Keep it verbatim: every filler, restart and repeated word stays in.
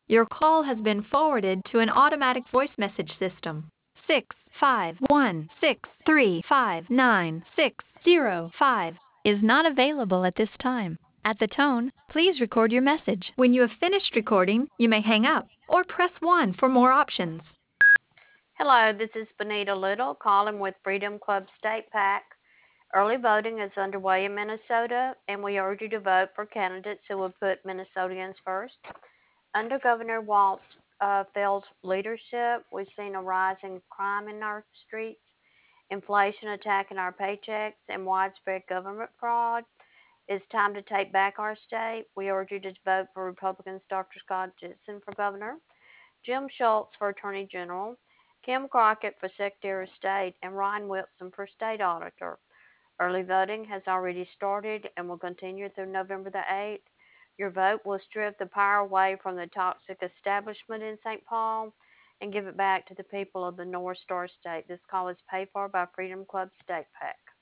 Your call has been forwarded to an automatic voice message system. six five one six three five nine six zero five is not available at this time. At the tone, please record your message. When you have finished recording, you may hang up or press one for more options. Hello, this is Benita Little calling with Freedom Club State PAC. Early voting is underway in Minnesota, and we urge you to vote for candidates who will put Minnesotans first. Under Governor Walt uh, Feld's leadership, we've seen a rise in crime in our streets, inflation attacking our paychecks, and widespread government fraud. It's time to take back our state. We urge you to vote for Republicans Doctor Scott Jensen for governor, Jim Schultz for Attorney General, Kim Crockett for Secretary of State, and Ryan Wilson for State Auditor. Early voting has already started and will continue through November the eighth. Your vote will strip the power away from the toxic establishment in Saint Paul and give it back to the people of the North Star State. This call is paid for by Freedom Club State PAC.